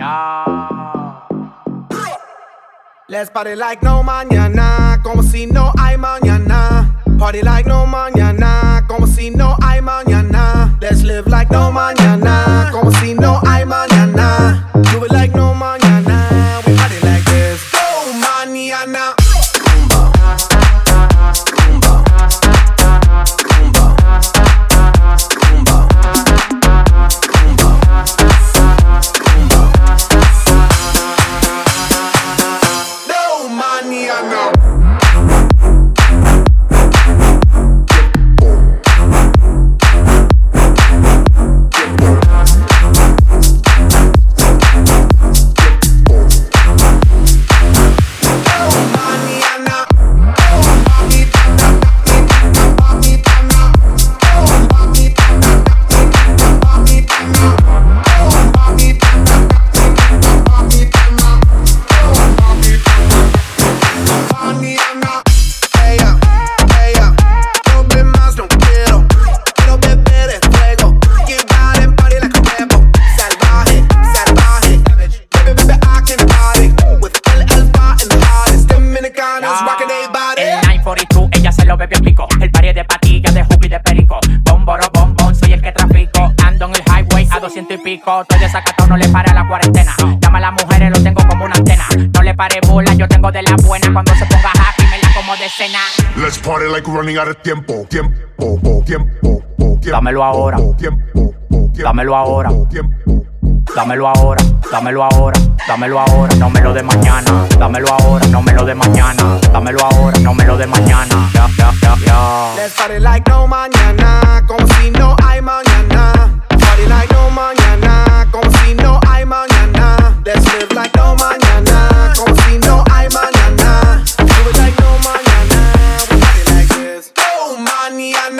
Let's party like no mañana, como si no hay mañana. Party like no mañana, como si no hay mañana. Let's live like no mañana, como si no hay mañana. Do it like no mañana, we party like this. Oh, mañana. Rumba, rumba, rumba, rumba, rumba, rumba. No mañana. El 942, ella se lo bebe pico. El party de patillas, de jugo y de perico. Bomboro, bombón, soy el que trafico. Ando en el highway a 200 y pico. Estoy desacatado, no le pare a la cuarentena. Llama a las mujeres, lo tengo como una antena. No le pare bola, yo tengo de la buena. Cuando se ponga happy, me la como de cena. Let's party like we're running out of tiempo. Tiempo, tiempo, tiempo. Dámelo ahora. Tiempo, dámelo ahora. Tiempo. Dámelo ahora, dámelo ahora, dámelo ahora, no me lo de mañana. Dámelo ahora, no me lo de mañana. Dámelo ahora, no me lo de mañana. Let's party like no mañana, como si no hay mañana. Party like no mañana, como si no hay mañana. Let's live like no mañana, como si no hay mañana. Do it like no mañana, we party like this. No mañana.